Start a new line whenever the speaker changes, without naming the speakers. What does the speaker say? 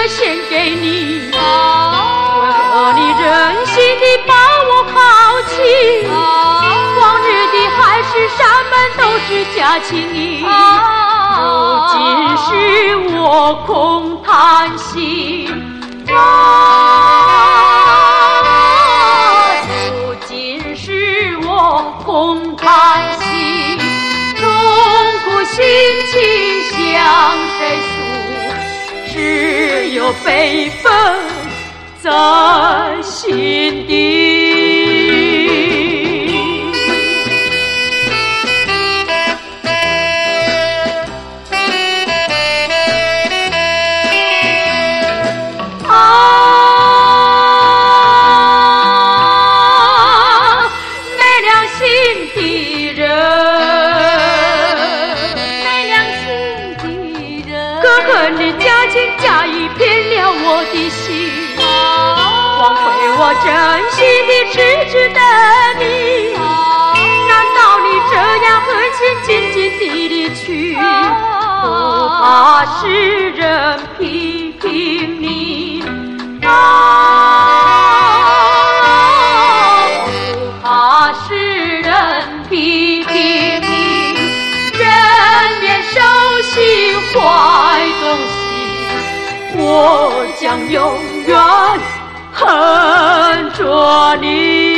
献给你，为何你任性地把我抛弃？往日的海誓山盟都是假情意，如今是我空叹息。如今是我空叹息，痛苦心情向谁诉？只有悲愤在心底。假意骗了我的心，枉费我真心的痴痴等你。难道你这样狠心静静地离去，不怕世人批评你？不怕世人批评你，人面兽心怀东西，我将永远恨着你。